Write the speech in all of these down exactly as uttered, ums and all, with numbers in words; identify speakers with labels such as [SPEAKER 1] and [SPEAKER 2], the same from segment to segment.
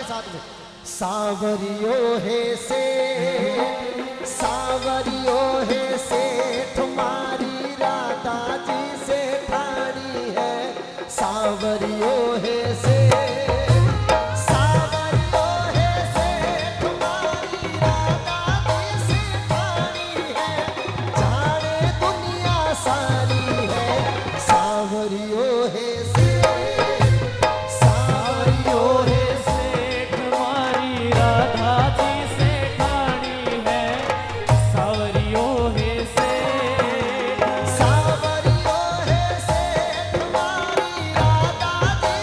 [SPEAKER 1] के साथ में। सावरियो है से सावरियो है से तुम्हारी राधा जी से ठानी है। सावरियो है से सावरियो है से तुम्हारी राधा जी से ठानी है। जाने दुनिया सारी है सावरियो है से सावरियो है से तुम्हारी राधा जी से ठानी है। सावरियो है से सावरियो है से तुम्हारी राधा जी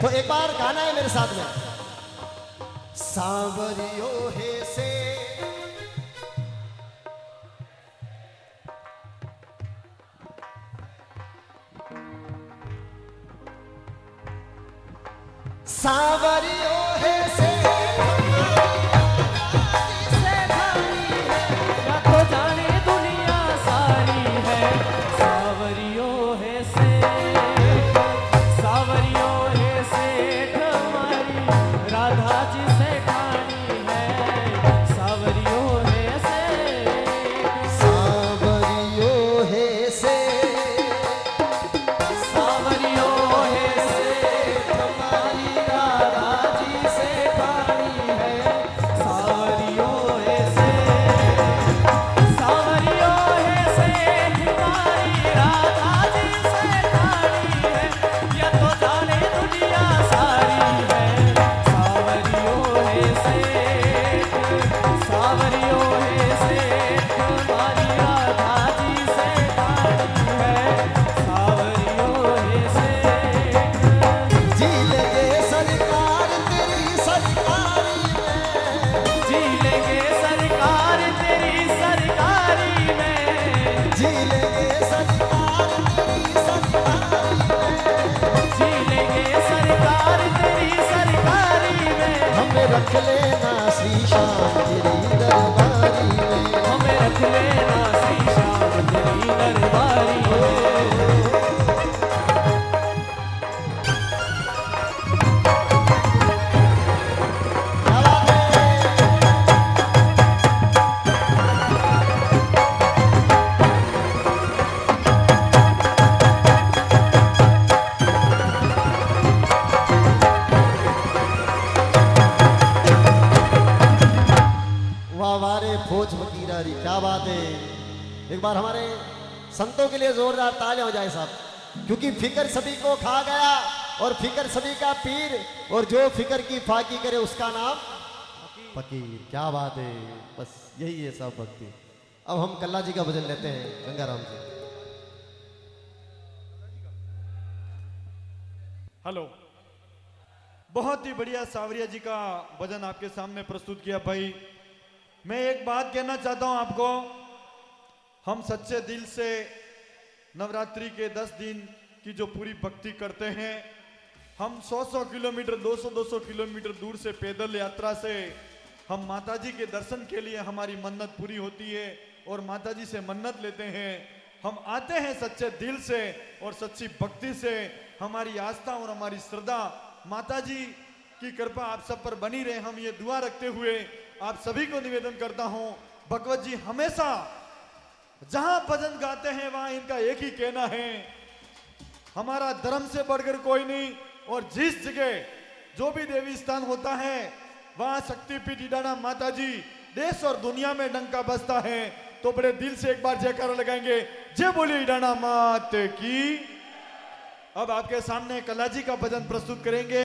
[SPEAKER 2] तो एक बार गाना है मेरे साथ में। सांवरियो हे से सांवरियो हे से रख लेना श्री श्याम तेरी दरबारी में,
[SPEAKER 1] हमें रख लेना श्री श्याम तेरी दरबारी में।
[SPEAKER 2] खोज फकीरारी, क्या बात है। एक बार हमारे संतों के लिए जोरदार तालियां हो जाए साहब, क्योंकि फिकर सभी को खा गया और फिकर सभी का पीर, और जो फिकर की फाकी करे उसका नाम फकीर। क्या बात है, बस यही है सब भक्ति। अब हम कल्ला जी का भजन लेते हैं गंगाराम जी।
[SPEAKER 3] हेलो, बहुत ही बढ़िया सांवरिया जी का भजन आपके सामने प्रस्तुत किया भाई। मैं एक बात कहना चाहता हूं आपको, हम सच्चे दिल से नवरात्रि के दस दिन की जो पूरी भक्ति करते हैं, हम सौ सौ किलोमीटर दो सौ दो सौ किलोमीटर दूर से पैदल यात्रा से हम माताजी के दर्शन के लिए हमारी मन्नत पूरी होती है और माताजी से मन्नत लेते हैं। हम आते हैं सच्चे दिल से और सच्ची भक्ति से। हमारी आस्था और हमारी श्रद्धा माताजी की कृपा आप सब पर बनी रहे, हम ये दुआ रखते हुए आप सभी को निवेदन करता हूं, भगवत जी हमेशा जहां भजन गाते हैं वहां इनका एक ही कहना है, हमारा धर्म से बढ़कर कोई नहीं, और जिस जगह जो भी देवी स्थान होता है वहां शक्तिपीठ इडाना माता जी देश और दुनिया में डंका बजता है। तो बड़े दिल से एक बार जयकारा लगाएंगे, जय बोली इडाना मात की। अब आपके सामने कल्ला जी का भजन प्रस्तुत करेंगे।